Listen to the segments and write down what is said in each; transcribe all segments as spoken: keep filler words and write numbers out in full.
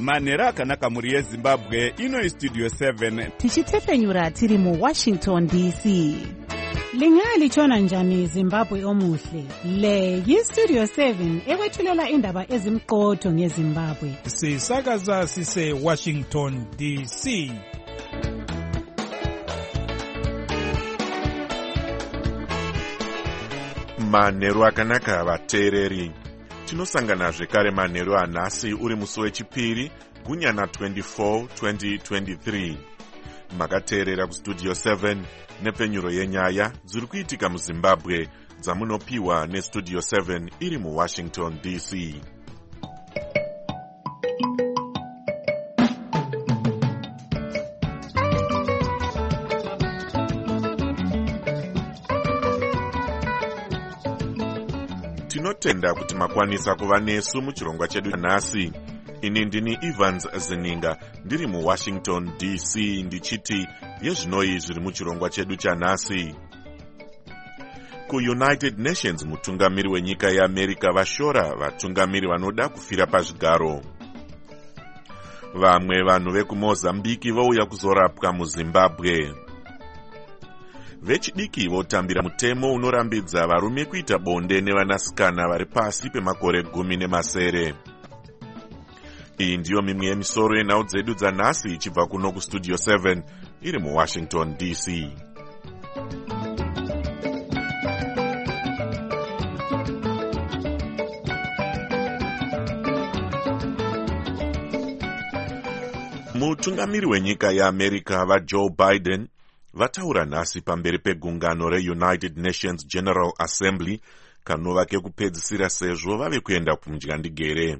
manhero akanaka mhuri yezimbabwe. Ino istudio seven tichitefenyura tiri muwashington D C. Lingalitshona njani Zimbabwe omuhle? Le yistudio seven ekwethulela indaba ezimqotho ngeZimbabwe. Sisakaza sise Washington D C. Manhero akanaka vateereri. Tinosangana zvekare manhero anhasi uri musi wechipiri gunyana twenty-four twenty twenty-three. Makateerera kustudio seven nepfenyuro yenyaya dziri kuitika muZimbabwe dzamunopiwa nestudio seven iri muWashington D C. Tinotenda kuti makwanisa kuva nesu muchirongwa chedu nhasi. Ini ndini Evans Zeninga ndiri muWashington D C ndichiti yezvinoi zviri muchirongwa chedu chanhasi. KuUnited Nations mutungamiri wenyika yeAmerica vashora vatungamiri vanoda kufira pazvigaro. Vamwe vanhu vekuMozambique vouya kuzorapwa muZimbabwe. Vechidiki votambira mutemo unorambidza varume kuita bonde nevanasikana vari pasi pemakore gumi nemasere. Iyi ndiyo mimwe yemisoro yenhau dzedu dzanhasi ichibva kuno kustudio seven iri muWashington D C. Mutungamiri wenyika yeAmerica vaJoe Biden vataura nhasi pamberi pegungano reUnited Nations General Assembly kanova kekupedzisira sezvo vave kuenda kumudyandigere.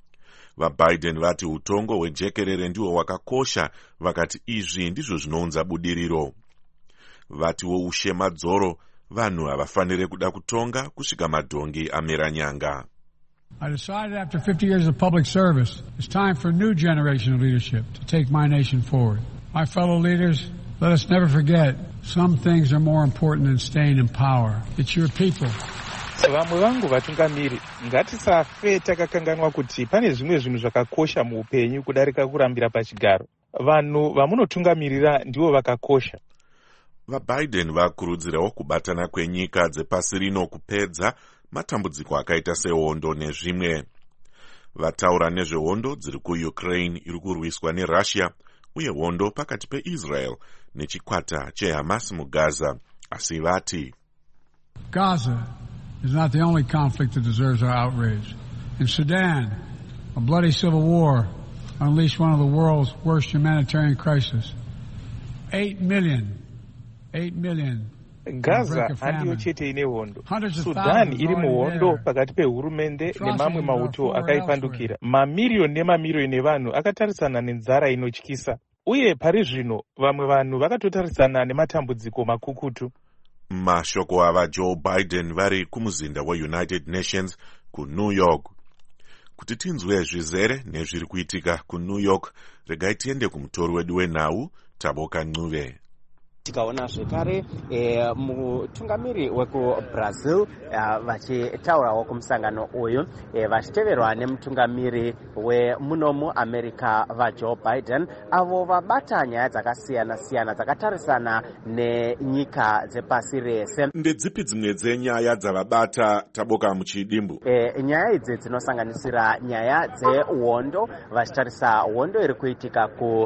VaBiden vati utongo hwejekerere ndihwo hwakakosha, vakati izvi ndizvo zvinounza budiriro. Vatiwo ushe madzoro, vanhu havafanire kuda kutonga kusvika madhongi amera nyanga. I decided after fifty years of public service, it's time for a new generation of leadership to take my nation forward. My fellow leaders, let us never forget, some things are more important than staying in power. It's your people. Vamwe vangu vatungamiri, ngatisafe takakanganwa kuti pane zvimwe zvinhu zvakakosha muupenyu kudarika kurambira pachigaro. Vanhu vamunotungamirira ndivo vakakosha. VaBiden vakurudzirawo kubatana kwenyika dzepasi rino kupedza matambudziko akaita sehondo nezvimwe. Vataura nezvehondo dziri kuUkraine iri kurwiswa neRussia uye hondo pakati peIsrael nechikwata cheHamas muGaza, asi vati Gaza is not the only conflict that deserves our outrage. In Sudan, a bloody civil war unleashed one of the world's worst humanitarian crises. Eight million, eight million. Gaza handiyo chete ine hondo. Sudan iri muhondo pakati pehurumende nemamwe mauto akaipandukira. Mamiliyoni nemamiliyoni evanhu akatarisana nenzara inotyisa. Uye pari zvino vamwe vanhu vakatotarisana nematambudziko makukutu. Mashoko ava Joe Biden vari kumuzinda weUnited Nations kuNew York. Kuti tinzwe zvizere nezviri kuitika kuNew York, regai tiende kumutori wedu wenhau Taboka Ncube. Tikaona zvekare e, mutungamiri wekuBrazil vachitaurawo kumusangano uyu e, vachiteverwa nemutungamiri wemunomu America vaJoe Biden, avo vabata nyaya dzakasiyana siyana dzakatarisana nenyika dzepasi rese. Ndedzipi dzimwe dzenyaya dzavabata Taboka muchidimbu? E, nyaya idzi dzinosanganisira nyaya dzehondo, vachitarisa hondo iri kuitika ku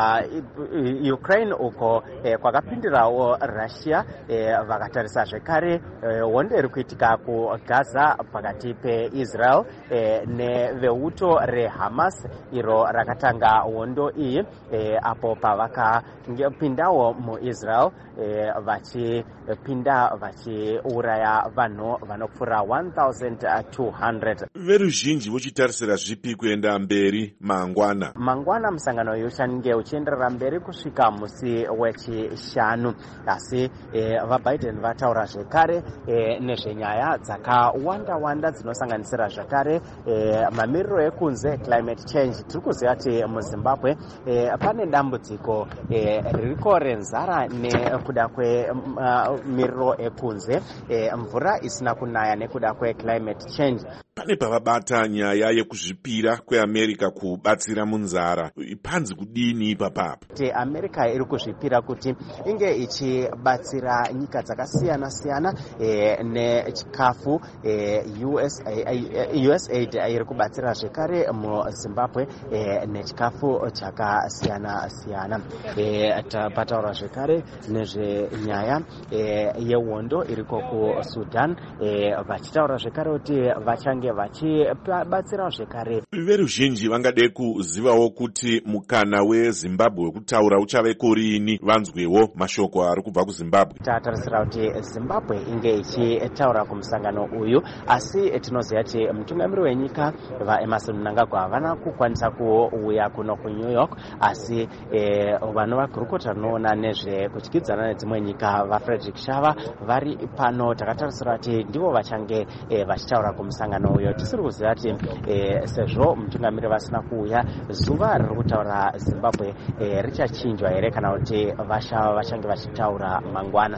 uh, Ukraine uko e, kwaka pindirao Russia e, vakatarisa zvekare e, hondo iri kuitika ku Gaza pakati peIsrael e, neveuto reHamas iro rakatanga hondo iyi e, apo pavakapindawo muIsrael e, vachipinda vachiuraya vanhu vanopfuura one thousand two hundred. Veruzhinji vochitarisira zvipi kuenda mberi mangwana? Mangwana musangano uyu uchange uchienderera mberi kusvika musi wechishanu, asi e, vaBiden vataura zvekare e, nezvenyaya dzakawanda wanda dzinosanganisira zvakare e, mamiriro ekunze, climate change. Tiri kuziva kuti muZimbabwe e, pane dambudziko e, ririko renzara nekuda kwemiriro uh, ekunze, e, mvura isina kunaya nekuda kweclimate change. pane pavabata nyaya yekuzvipira kweamerica kubatsira munzara. Panzi kudini ipapapa? Kuti America iri kuzvipira kuti inge ichibatsira nyika dzakasiyana siyana e, nechikafu e, U S A I D iri kubatsira zvekare muZimbabwe e, nechikafu chakasiyana siyana. E, tapataura zvekare nezvenyaya e, yehondo iriko kuSudan e, vachitaura zvekare kuti vachange vachibatsira zvekare. Veruzhinji vangade kuzivawo kuti mukana weZimbabwe wekutaura uchave kurini vanzwewo mashoko ari kubva kuZimbabwe. Tatarisira kuti Zimbabwe inge ichitaura kumusangano uyu, asi tinoziva kuti mutungamiri wenyika vaEmmerson Mnangagwa havana kukwanisa kuuya kuno kuNew York, asi e, vanhu vakurukota noona nezvekudyidzana nedzimwe nyika vaFrederick Shava vari pano. Takatarisira kuti ndivo vachange e, vachitaura kumusangano uyo. Tisiri kuziva kuti e, sezvo mutungamiri vasina kuuya, zuva riri kutaura Zimbabwe e, richachinjwa here kana kuti vashava vachange vachitaura mangwana.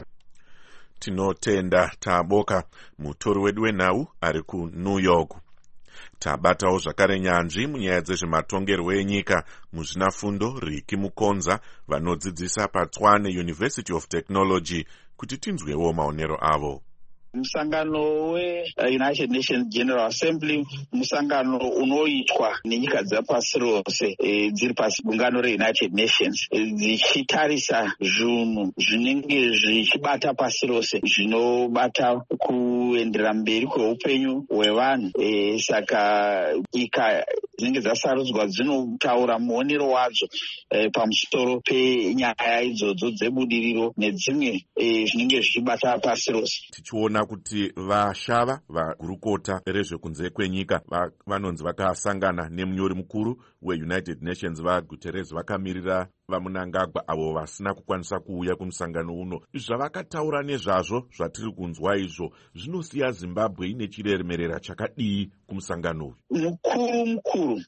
Tinotenda taboka mutori wedu wenhau ari kuNew York. Tabatawo zvakare nyanzvi munyaya dzezvematongerwo enyika muzvinafundo Riki Mukonza vanodzidzisa paTshwane University of Technology kuti tinzwewo maonero avo. Musangano we-United Nations General Assembly musangano unoitwa nenyika dzapasi rose e, dziri pasi gungano reUnited Nations e, dzichitarisa zvinhu zvinenge zvichibata pasi rose zvinobata kuendera mberi kweupenyu hwevanhu. E, saka nyika dzinenge dzasarudzwa dzinotaura muonero wadzo e, pamusoro penyaya idzodzo dzebudiriro nedzimwe e, zvinenge zvichibata pasi rose. Tichiona kuti vashava vagurukota rezvekunze kwenyika vanonzi vakasangana nemunyori mukuru weUnited Nations vaGuterres vakamirira vaMnangagwa avo vasina kukwanisa kuuya kumusangano uno. Zvavakataura nezvazvo zvatiri kunzwa izvo zvinosiya Zimbabwe ine chiremerera chakadii kumusangano uyu? Mukuru mukuru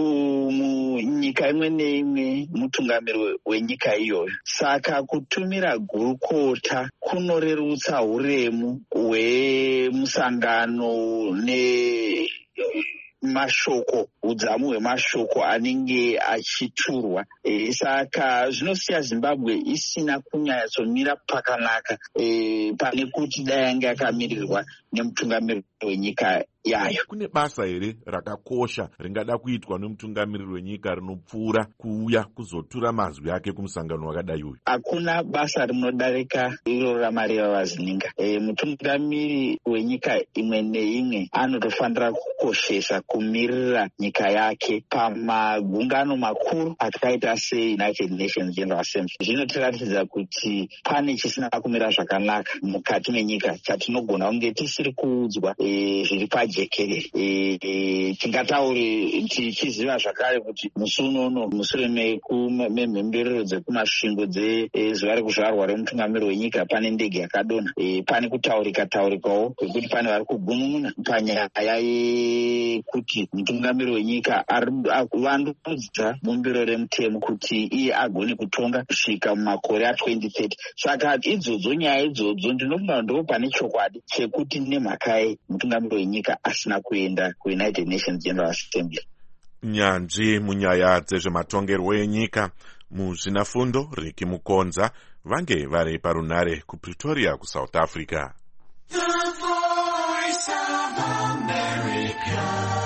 munyika imwe neimwe mutungamiri wenyika iyoyo. Saka kutumira gurukota kunorerutsa uremu hwemusangano ne mashoko, udzamu hwemashoko anenge achiturwa. E, saka zvinosiya Zimbabwe isina kunyatsomira pakanaka e, pane kuti dai yange yakamirirwa nemutungamiri wenyika yayo. Kune basa here rakakosha ringada kuitwa nemutungamiriri wenyika rinopfuura kuuya kuzotura mazwi ake kumusangano wakadai uyu? Hakuna basa rinodarika iro raMareva Vazininga. E, mutungamiri wenyika imwe neimwe anotofanira kukoshesa kumirira nyika yake pamagungano makuru akaita seUnited Nations General Assembly. Zvinotiratidza kuti pane chisina kumira zvakanaka mukati menyika chatinogona kunge tisiri kuudzwa e, zviri pajekerere. E, e, tingatauri tichiziva zvakare kuti musi unono mushure memhemberero dzekumasvingo dzezuva rekuzvarwa remutungamiri wenyika pane ndege yakadonha. E, pane kutaurika taurikawo kwekuti pane vari kugunun'una panyaya yekuti mutungamiri wenyika ari kuvandudza bumbiro remutemo kuti iye agone kutonga kusvika mumakore a2030. Saka idzodzo nyaya idzodzo ndinofunga ndo pane chokwadi chekuti nemhaka mutungamiri wenyika asina kuenda kuUnited Nations General Assembly. Nyanzvi munyaya dzezvematongerwo enyika muzvinafundo Riki Mukonza vange vari parunare kuPretoria kuSouth Africa. The Voice of America,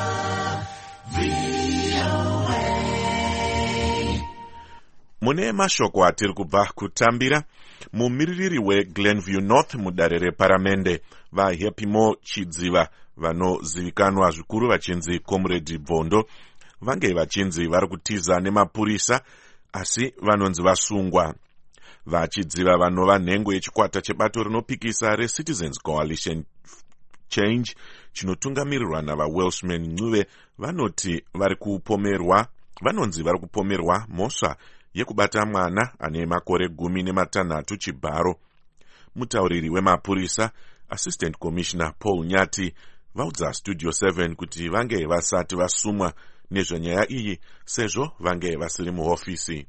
V O A. Mune mashoko atiri kubva kutambira, mumiririri weGlenview North mudare reparamende vaHepimo Chidziva vanozivikanwa zvikuru vachinzi Comrade Bvondo vange vachinzi vari kutiza nemapurisa asi vanonzi vasungwa. Vachidziva vanova nhengo yechikwata chebato rinopikisa reCitizens Coalition Change chinotungamirirwa navaWelshman Ncube vanoti vari kupomerwa vanonzi vari kupomerwa mhosva yekubata mwana ane makore gumi nematanhatu chibharo. Mutauriri wemapurisa Assistant Commissioner Paul Nyati vaudza Studio seven kuti vange vasati vasumwa nezvenyaya iyi sezvo vange vasiri muhofisi.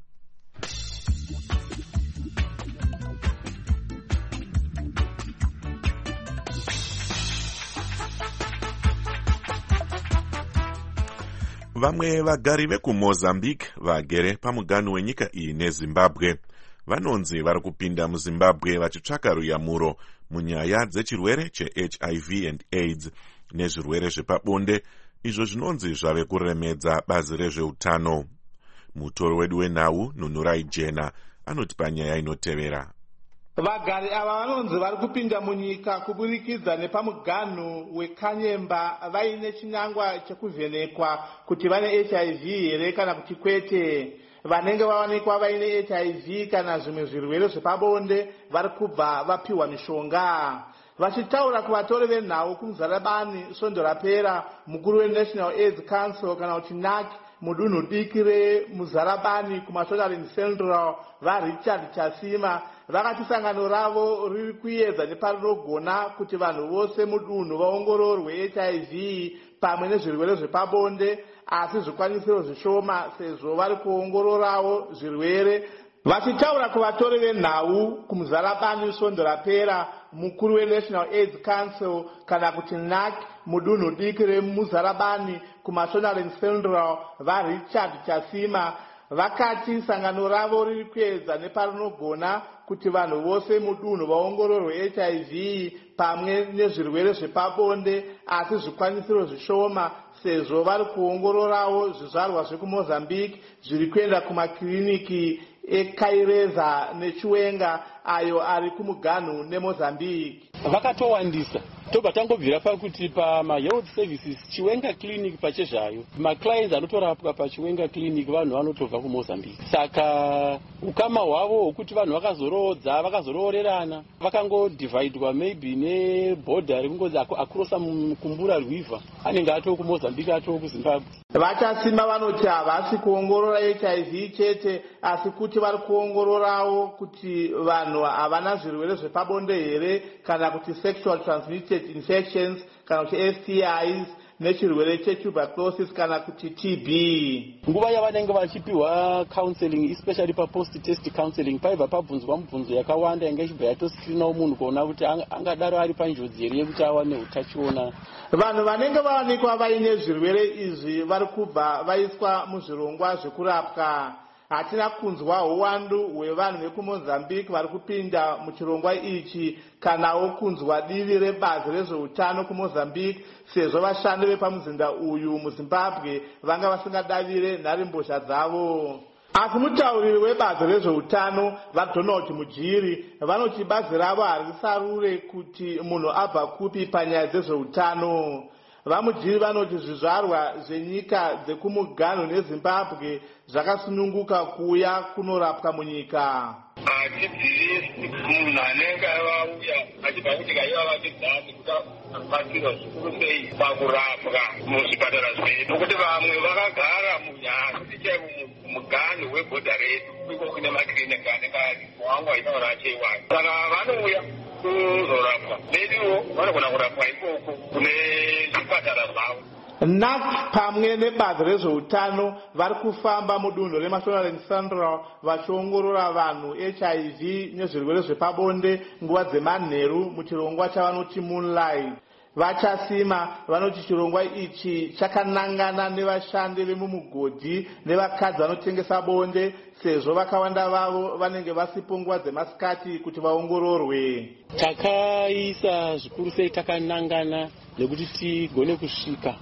Vamwe vagari vekuMozambique vagere pamuganhu wenyika iyi neZimbabwe vanonzi vari kupinda muZimbabwe vachitsvaka ruyamuro munyaya dzechirwere cheH I V and AIDS nezvirwere zvepabonde izvo zvinonzi zvave kuremedza bazi rezveutano. Mutori wedu wenhau Nunurai Jena anotipa nyaya inotevera. Vagari ava vanonzi vari kupinda munyika kuburikidza nepamuganhu weKanyemba vaine chinangwa chekuvhenekwa kuti vane H I V here kana kuti kwete. Vanenge vawanikwa vaine H I V kana zvimwe zvirwere zvepabonde vari kubva vapiwa mishonga. Vachitaura kuvatori venhau kuMuzarabani svondo rapera, mukuru weNational AIDS Council kana kuti N A C mudunhu diki reMuzarabani kuMashonaland Central vaRichard Chasima vakati sangano ravo riri kuedza neparinogona kuti vanhu vose mudunhu vaongororwe H I V pamwe nezvirwere zvepabonde, asi zvikwanisiro zvishoma sezvo vari kuongororawo zvirwere. Vachitaura kuvatori venhau kuMuzarabani svondo rapera, mukuru weNational AIDS Council kana kuti N A C mudunhu diki reMuzarabani kuMashonaland Central vaRichard Chasima vakati sangano ravo riri kuedza neparinogona kuti vanhu vose mudunhu vaongororwe H I V pamwe nezvirwere zvepabonde, asi zvikwanisiro zvishoma sezvo vari kuongororawo zvizvarwa zvekuMozambique zviri kuenda kumakiriniki eKaireza neChiwenga ayo ari kumuganhu neMozambique. Vakatowandisa tobva tangobvira pakuti pamahealth services Chiwenga clinic pachezvayo maclients anotorapwa paChiwenga clinic vanhu vanotobva kuMozambique. Saka ukama hwavo hwokuti vanhu vakazoroodza vakazoroorerana vakangodivhaidwa maybe nebhodha rekungodzi akrosa mukumbura river anenge atoo kuMozambique atoo kuZimbabwe. Vachasima vanoti havasi kuongorora H I V chete asi kuti vari kuongororawo kuti vanhu havana zvirwere zvepabonde here kana kuti sexual transmitted infections kana kuti S T Is nechirwere chetuberculosis kana kuti T B. Nguva yavanenge vachipiwa counseling especially pa post test counseling paibva pabvunzwa mibvunzo yakawanda inge ichibva yatoscreena munhu kuona kuti angadaro ari panjodzi here yekuti awane utachiona. Vanhu vanenge vawanikwa vaine zvirwere izvi vari kubva vaiswa muzvirongwa zvekurapwa. Hatina kunzwa uwandu hwevanhu vekuMozambique vari kupinda muchirongwa ichi kanawo kunzwa divi rebazi rezveutano kuMozambique sezvo vashandi vepamuzinda uyu muZimbabwe vanga vasingadavire nharembozha dzavo. Asi mutauriri webazi rezveutano vaDonald Mujiri vanoti bazi ravo harisarure kuti munhu abva kupi panyaya dzezveutano. VaMujiri vanoti zvizvarwa zvenyika dzekumuganhu neZimbabwe zvakasununguka kuuya kunorapwa munyika. Hatidzivi munhu anenge vauya achibva kunyika ivava vachidzazi kuti vabatsirwa zvikuru sei pakurapwa muzvipatara zvedu, kuti vamwe vakagara munyasi chaivo muganhu webhodha redu iko kune makirinika anenge ari wangu aitaura acheiwani. Saka vanouya kuzorapwa mediwo vanogona kurapwa ikoko kune zvipatara zvavo. N A C pamwe nebazi rezveutano vari kufamba mudunhu reMashonaland Central vachiongorora vanhu H I V nezvirwere zvepabonde nguva dzemanheru muchirongwa chavanoti Moonlight. Vachasima vanoti chirongwa ichi chakanangana nevashandi vemumugodhi nevakadzi vanotengesa bonde sezvo vakawanda vavo vanenge vasipo nguva dzemasikati kuti vaongororwe. Takaisa zvikuru sei takanangana nekuti tigone kusvika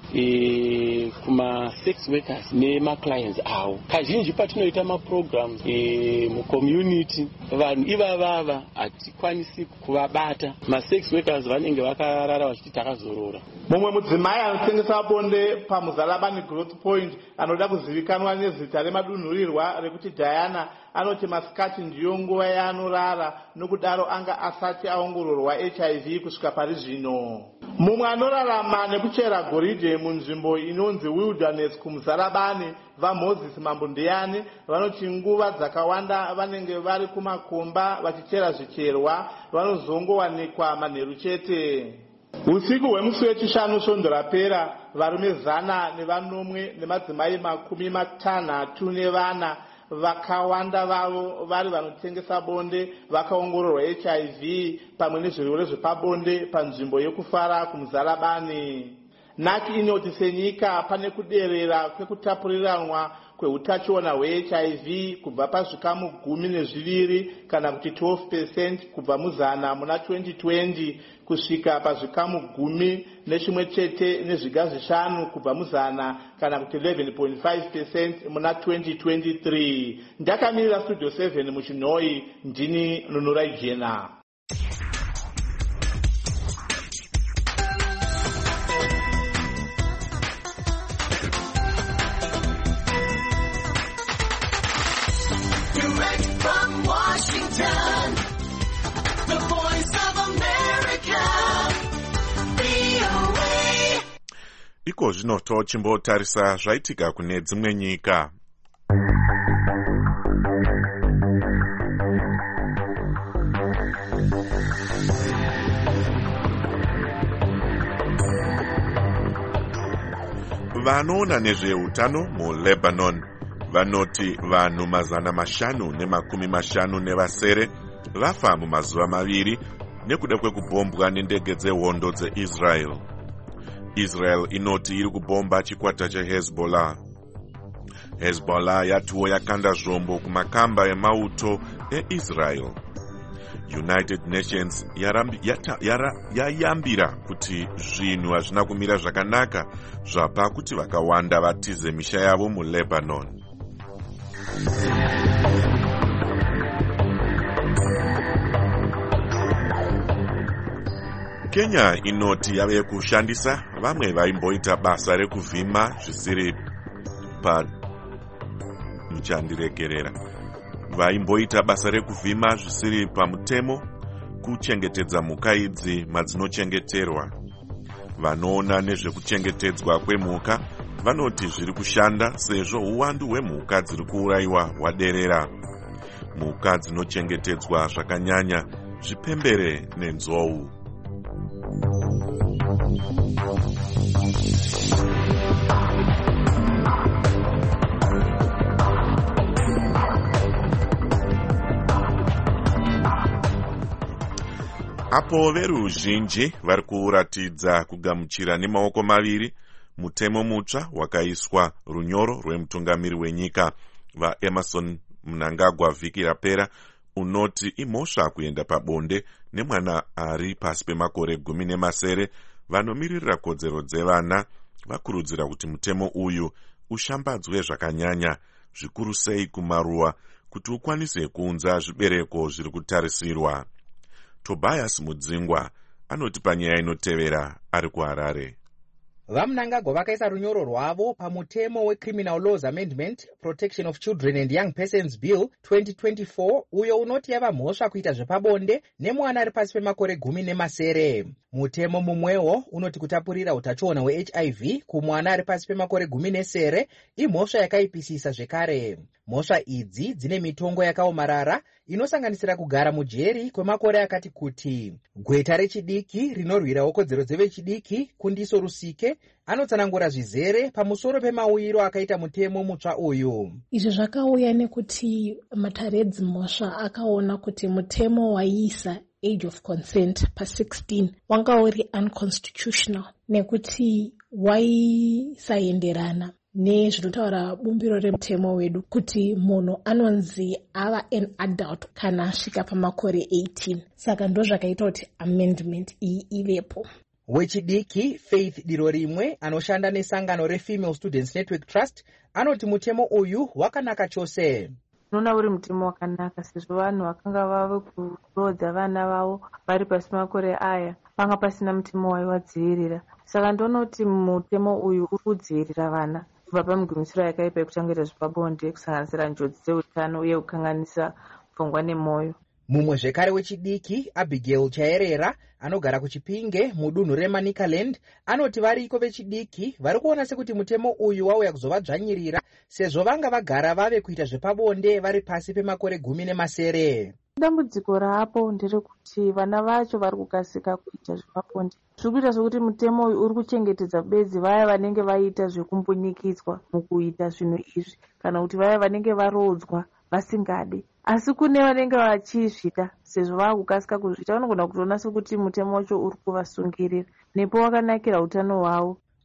e, kuma sex workers nemaclients avo. Kazhinji patinoita maprograms e, mucommunity vanhu ivavava hatikwanisi kuvabata. Masex workers vanenge vakarara vachiti takazorora. Mumwe mudzimai anotengesa bonde paMuzarabani Growth Point anoda kuzivikanwa nezita remadunhurirwa rekuti Diana anoti masikati ndiyo nguva yaanorara nokudaro anga asati aongororwa H I V kusvika pari zvino. Mumwe anorarama nekuchera goridhe munzvimbo inonzi Wilderness kuMuzarabani vaMoses Mambundeyani vanoti nguva dzakawanda vanenge vari kumakomba vachichera zvicherwa vanozongowanikwa manheru chete. Usiku hwemusi wechishanu svondo rapera varume zana nevanomwe nemadzimai makumi matanhatu nevana vakawanda vavo vari vanotengesa bonde vakaongororwa H I V pamwe nezvirwere zvepabonde panzvimbo yekufara kuMuzarabani. nhaki inoti senyika pane kuderera kwekutapuriranwa kweutachiona hwe-H I V kubva pazvikamu gumi nezviviri kana kuti twelve percent kubva muzana muna twenty twenty kusvika pazvikamu gumi nechimwe chete nezviga zvishanu kubva muzana kana kuti eleven point five percent muna twenty twenty-three. Ndakamirira Studio seven muchinhoi, ndini Nunurai Jena. Iko zvino tochimbotarisa zvaitika kune dzimwe nyika. Vanoona nezveutano muLebanon vanoti vanhu mazana mashanu nemakumi mashanu nevasere vafa mumazuva maviri nekuda kwekubhombwa nendege dzehondo dzeIsrael. Israel inoti iri kubhomba chikwata cheHezbollah. Hezbollah yatiwo yakanda zvombo kumakamba emauto eIsrael. United Nations yayambira kuti zvinhu hazvina kumira zvakanaka zvapa kuti vakawanda vatize misha yavo muLebanon. Kenya inoti yave kushandisa vamwe vaimboita basa rekuvhima zvisiri pa muchandiregerera vaimboita basa rekuvhima zvisiri pamutemo kuchengetedza mhuka idzi madzinochengeterwa. Vanoona nezvekuchengetedzwa kwemhuka vanoti zviri kushanda sezvo uwandu hwemhuka dziri kuurayiwa hwaderera. Mhuka dzinochengetedzwa zvakanyanya zvipembere nenzou. Apo veruzhinji vari kuratidza kugamuchira nemaoko maviri mutemo mutsva wakaiswa runyoro rwemutungamiri wenyika vaEmerson Mnangagwa vhiki rapera unoti imhosva kuenda pabonde nemwana ari pasi pemakore gumi nemasere. Vanomiririra kodzero dzevana vakurudzira kuti mutemo uyu ushambadzwe zvakanyanya, zvikuru sei kumaruwa, kuti ukwanise kuunza zvibereko zviri kutarisirwa. Tobias Mudzingwa anoti panyaya inotevera ari kuHarare. VaMnangagwa vakaisa runyoro rwavo pamutemo weCriminal Laws Amendment Protection of Children and Young Persons Bill twenty twenty-four uyo unoti yava mhosva kuita zvepabonde nemwana ari pasi pemakore gumi nemasere. Mutemo mumwewo unoti kutapurira utachiona hwe-H I V kumwana ari pasi pemakore gumi nesere imhosva yakaipisisa zvekare. Mhosva idzi dzine mitongo yakaomarara inosanganisira kugara mujeri kwemakore akati kuti. Gweta rechidiki rinorwirawo kodzero dzevechidiki Kundiso Rusike anotsanangura zvizere pamusoro pemauyiro akaita mutemo mutsva uyu. Izvi zvakauya nekuti mataredzi mhosva akaona kuti mutemo waiisa age of consent pa sixteen wanga uri unconstitutional nekuti waisaenderana nezvinotaura bumbiro remutemo wedu kuti munhu anonzi ava an adult kana asvika pamakore eighteen. Saka ndo zvakaita kuti amendment iyi ivepo. Wechidiki Faith Dirorimwe anoshanda nesangano reFemale Students Network Trust anoti mutemo uyu wakanaka chose. Nona uri mutemo wakanaka sezvo vanhu vakanga vave kurodza vana vavo vari pasi makore aya panga pasina mutemo waivadzivirira. Saka ndonoti mutemo uyu uri kudzivirira vana kubva pamugumisiro yakaipa yekuchengeta zvepabonde kusanganisira njodzi dzeutano uye kukanganisa pfungwa nemwoyo. Mumwe zvekare wechidiki Abigail Chaerera anogara kuChipinge mudunhu reManicaland anoti variko vechidiki vari kuona sekuti mutemo uyu wauya kuzovadzvanyirira sezvo vanga vagara vave kuita zvepabonde vari pasi pemakore gumi nemasere. Dambudziko rapo nderekuti vana vacho vari kukasika kuita zvepabonde. Zviri kuita sokuti mutemo uyu uri kuchengetedza bedzi vaya vanenge vaita zvekumbunyikidzwa mukuita zvinhu izvi kana kuti vaya vanenge varodzwa vasingade. Asi kune vanenge vachizvita sezvo vakukasika kuzvita vanogona kutoona sekuti mutemo wacho uri kuvasungirira nepo wakanakira utano hwavo.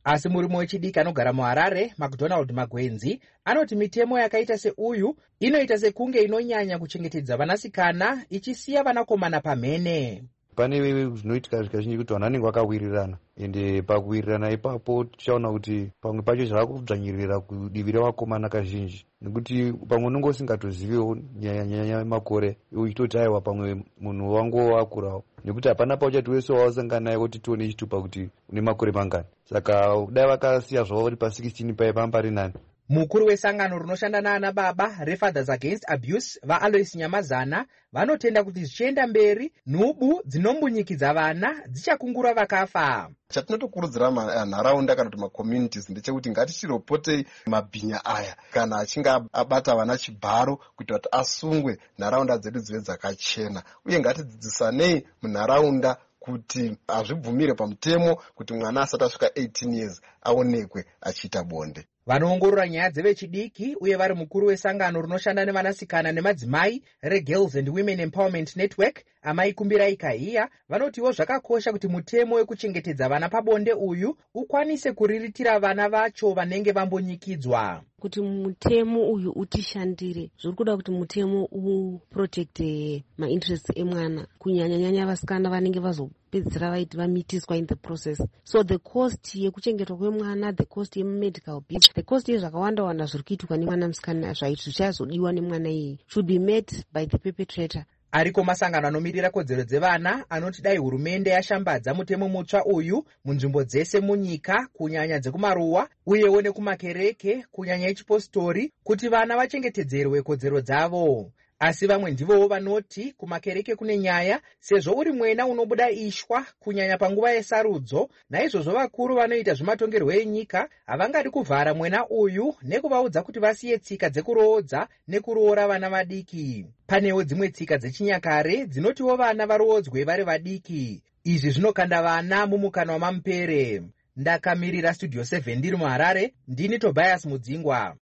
Asi murume wechidiki anogara muHarare, McDonald Magwenzi, anoti mitemo yakaita seuyu inoita sekunge inonyanya kuchengetedza vanasikana ichisiya vanakomana pamhene. Pane zvinoitika zvizhinji kuti vanhu vanenge vakawirirana, ende pakuwirirana ipapo tichaona kuti pamwe pacho zvava kudzvanyirira kudivi revakomana kazhinji, nekuti pamwe unenge usingatoziviwo nyaya makore uchitoti aiwa pamwe munhu wangu wakurawo, nekuti hapana pauchati wese wawasangana naye kuti tione chitupa kuti une makore mangani. Saka dai vakasiya zvavo vari pa sixteen pai pambari nani. Mukuru wesangano rinoshanda naana baba reFathers Against Abuse vaAlois Nyamazana vanotenda kuti zvichienda mberi nhubu dzinombunyikidzwa vana dzichakungura vakafa. Chatinotokurudzira nharaunda kana kuti macommunities ndechekuti ngatichiripotei mabhinya aya kana achinge abata vana chibharo kuita kuti asungwe, nharaunda dzedu dzive dzakachena, uye ngatidzidzisanei munharaunda kuti hazvibvumire pamutemo kuti mwana asati asvika eighteen years aonekwe achiita bonde. Vanoongorora nyaya dzevechidiki uye vari mukuru wesangano rinoshanda nevanasikana nemadzimai reGirls and Women Empowerment Network, Amai Kumbirai Kahiya, vanotiwo zvakakosha kuti mutemo wekuchengetedza vana pabonde uyu ukwanise kuriritira vana vacho vanenge vambonyikidzwa. Kuti mutemo uyu utishandire, zviri kuda kuti mutemo uprotecte mainterests emwana, kunyanya nyanya vasikana vanenge vazopedzisira vaiti vamitiswa in the process. So the cost yekuchengetwa kwemwana, the cost yemedical bills, the cost yezvakawanda wanda zviri kuitika nemwana musikana zvichazodiwa nemwana iyi should be met by the perpetrator. Ariko masangano anomirira kodzero dzevana anoti dai hurumende yashambadza mutemo mutsva uyu munzvimbo dzese munyika, kunyanya dzekumaruwa uyewo nekumakereke, kunyanya echipostori, kuti vana vachengetedzerwe kodzero dzavo. Asi vamwe ndivowo vanoti kumakereke kune nyaya, sezvo uri mwena unobuda ishwa kunyanya panguva yesarudzo, naizvozvo vakuru vanoita zvematongerwo enyika havangadi kuvhara mwena uyu nekuvaudza kuti vasiye tsika dzekuroodza nekuroora vana vadiki. Panewo dzimwe tsika dzechinyakare dzinotiwo vana varoodzwe vari vadiki. Izvi zvinokanda vana mumukana wamamupere. Ndakamirira Studio seven ndiri muHarare, ndini Tobias Mudzingwa.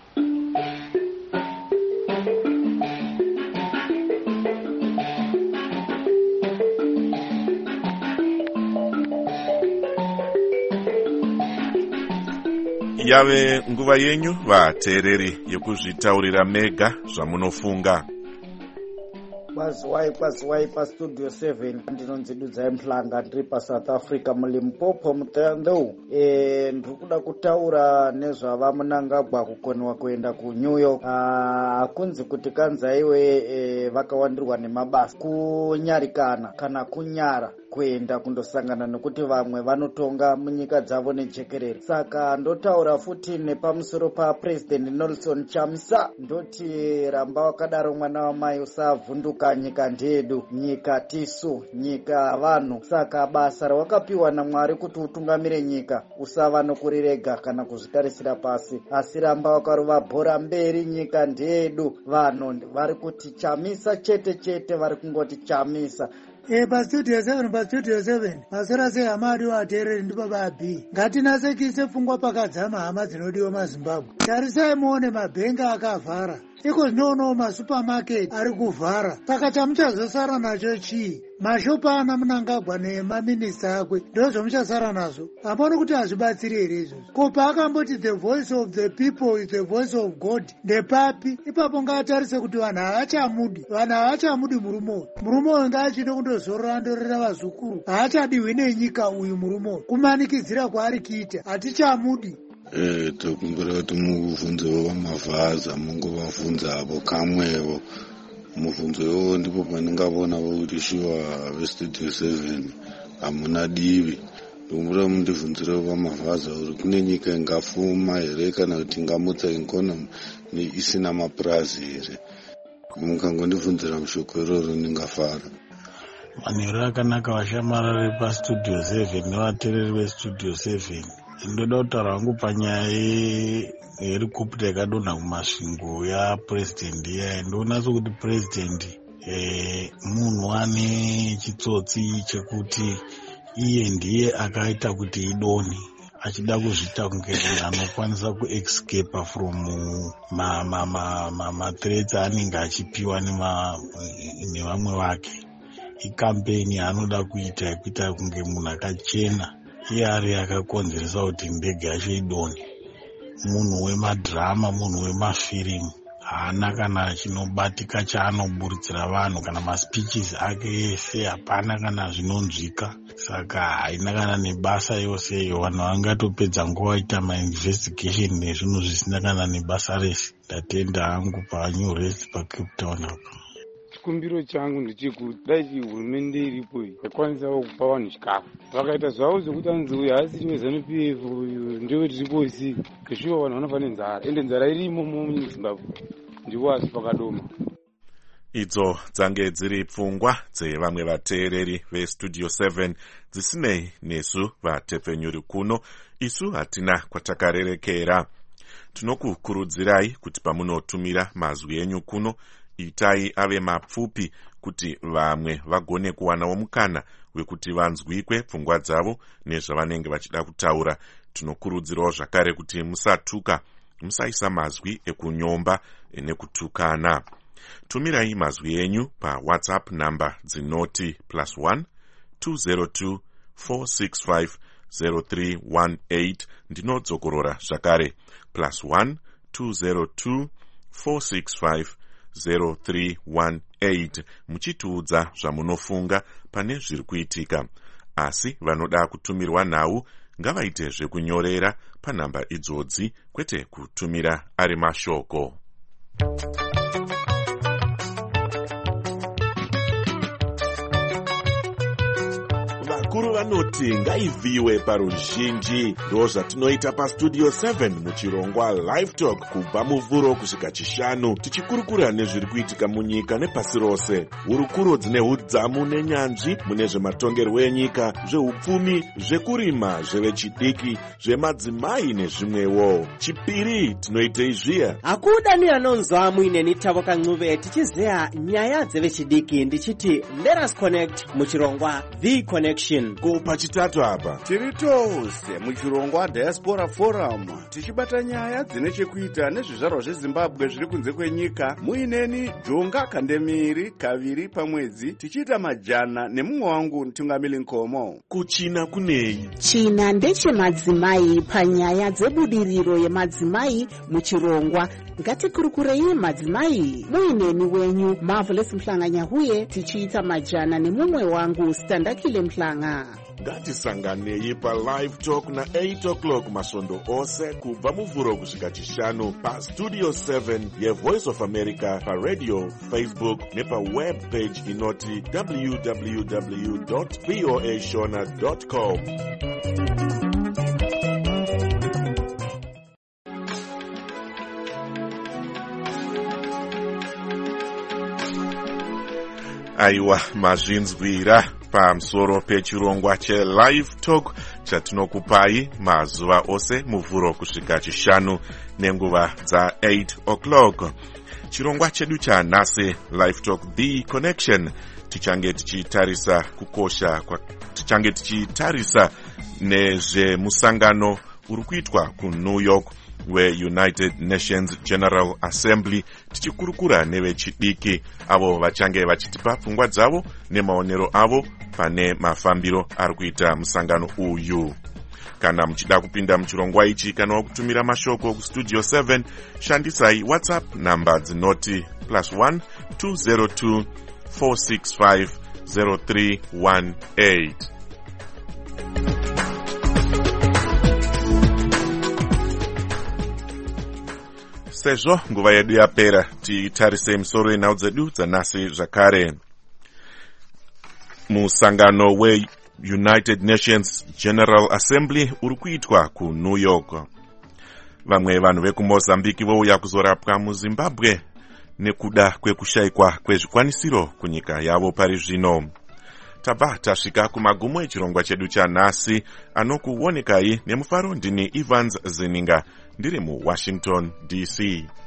Yave nguva yenyu vateereri yekuzvitaurira mega zvamunofunga. Kwaziwai kwaziwai paStudio seven, ndinonzi Dudzai Mhlanga, ndiri paSouth Africa muLimpopo muThandou. E, ndiri kuda kutaura nezvava Mnangagwa kukoniwa kuenda kuNew York. Hakunzi kuti kanzaiwe e, vakawandirwa nemabasa kunyarikana kana kunyara kuenda kundosangana nekuti vamwe vanotonga munyika dzavo nejekerere. Saka ndotaura futi nepamusoro paPresident Nelson Chamisa, ndoti ramba wakadaro mwana wamai usavhunduka, nyika ndedu, nyika tisu, nyika vanhu. Saka basa rawakapiwa naMwari kuti utungamire nyika usava nokurirega kana kuzvitarisira pasi, asi ramba wakarova bhora mberi, nyika ndedu, vanhu vari kuti Chamisa chete chete, vari kungoti Chamisa. E paStudio seven paStudio seven masora sehamadi wateereri ndibaba B, ngatinasekise pfungwa pakadzama hama dzinodiwa maZimbabwe. Tarisai muone mabhenga akavhara, iko zvinoonawo masupamaketi ari kuvhara. Saka chamuchazosara nacho chii? Mashopu ana Mnangagwa nemaminista akwe ndozvamuchasara nazvo. Hapana kuti hazvibatsiri here izvozvo? Ko paakamboti the voice of the people is the voice of God, ndepapi? Ipapo ngaatarise kuti vanhu havachamudi, vanhu havachamudi murume. Murume ngaachide kundozorora andorera vazukuru, haachadiwi nenyika uyu murume. Kumanikidzira kwaari kuita hatichamudi. Eh, tokumbira kuti muvhunzo wamavhaza mungovavhunza avo kamwevo. Muvhunzo iwowo ndipo pandingavona kuti shuwa veStudio seven hamuna divi. Ndokumbira mundibvunzire pamavhaza kuti kune nyika ingafuma here kana kuti ingamutsa ikonomi isina mapurazi here. Mukangondibvunzira mushoko iroro ndingafara. Manheru akanaka vashamarari paStudio seven nevateereri veStudio seven. Ndoda kutaura hangu panyaya yerikopita yakadonha kumasvingo yaPresident iya. Ndoona sokuti President eh, munhu ane chitsotsi chekuti iye ndiye akaita kuti idonhe, achida kuzvita kunge anokwanisa kuescape from ma ma ma ma, ma threats anenge achipiwa nevamwe vake. Ikampeni anoda kuita yekuita kunge munhu akachena iye ari yakakonzeresa kuti ndege yacho idonhe. Munhu wemadhirama, munhu wemafirimu haana kana chinobatika chaanoburitsira vanhu kana maspeeches ake ese hapana kana zvinonzwika. Saka haina kana nebasa yose iyo, vanhu vangatopedza nguva vaita mainvestigation nezvinhu zvisina kana nebasa rese. Ndatenda hangu panew rest paCape Town apa. Chikumbiro changu ndechekuti dai hurumende iripo yakwanisawo kupa vanhu chikafu. Vakaita zvavo zvokuti anzi uyu haasi weZANU-P F uyu ndewetiriposi, zveshuwa vanhu vanofa nenzara, ende nzara irimo muZimbabwe ndiwo asi pakadoma. Idzo dzange dziri pfungwa dzevamwe vateereri veStudio seven dzisinei nesu vatepfenyuri kuno. Isu hatina kwatakarerekera. Tinokukurudzirai kuti pamunotumira mazwi enyu kuno, itai ave mapfupi kuti vamwe vagone kuwanawo mukana wekuti vanzwikwe pfungwa dzavo nezvavanenge vachida kutaura. Tinokurudzirawo zvakare kuti musatuka, musaisa mazwi ekunyomba nekutukana. Tumirai mazwi enyu pa WhatsApp namba dzinoti plus one two zero two four six five zero three one eight. Ndinodzokorora zvakare plus one two zero two four six five zero three one eight, muchitiudza zvamunofunga pane zviri kuitika. Asi vanoda kutumirwa nhau ngavaite zvekunyorera panhamba idzodzi, kwete kutumira ari mashoko. Vakuru vanoti ngaivhiwe paruzhinji. Ndo zvatinoita paStudio seven muchirongwa Live Talk kubva muvhuro kusvika chishanu, tichikurukura nezviri kuitika munyika nepasi rose. Hurukuro dzine hudzamu nenyanzvi mune zvematongerwo enyika, zveupfumi, zvekurima, zvevechidiki, zvemadzimai nezvimwewo. Chipiri tinoitei zviya. Akuda ni anonzwa muineni Tavo Kancuve tichizeya nyaya dzevechidiki, ndichiti let us connect muchirongwa The Connection. Ko pachitatu apa tiri tose muchirongwa Diaspora Forum tichibata nyaya dzine chekuita nezvizvarwa zveZimbabwe zviri kunze kwenyika. Muineni Jonga Kandemiri kaviri pamwedzi, tichiita majana nemumwe wangu Tungamili Nkomo. Kuchina kunei? China ndechemadzimai panyaya dzebudiriro yemadzimai muchirongwa. Ngatikurukurei madzimai. Muineni wenyu Marvelous Mhlanganyahuye tichiita majana nemumwe wangu Standakile Mhlanga. Ngatisanganei pa Live Talk na eight o'clock masvondo ose kubva muvhuro kusvika chishanu paStudio seven yeVoice of America, paradio, Facebook nepa web page inoti w w w dot voa shona dot com. Aiwa, mazvinzwira pamusoro pechirongwa cheLive Talk chatinokupai mazuva ose muvhuro kusvika chishanu nenguva dza eight o'clock. Chirongwa chedu chanhasi Live Talk The Connection tichange tichitarisa kukosha kwa tichange tichitarisa nezvemusangano uri kuitwa kuNew York weUnited Nations General Assembly, tichikurukura nevechidiki avo vachange vachitipa pfungwa dzavo nemaonero avo pane mafambiro ari kuita musangano uyu. Kana muchida kupinda muchirongwa ichi kana kutumira mashoko kuStudio seven, shandisai WhatsApp namba dzinoti plus one two zero two four six five zero three one eight. Sezvo nguva yedu yapera, titarise misoro yenhau dzedu dzanhasi zvakare. Musangano weUnited Nations General Assembly uri kuitwa kuNew York. Vamwe vanhu vekuMozambique vouya kuzorapwa muZimbabwe nekuda kwekushayikwa kwezvikwanisiro kunyika yavo pari zvino. Tabva tasvika kumagumo echirongwa chedu chanhasi, anokuonekai nemufaro. Ndini Evans Zininga ndiri muWashington D C.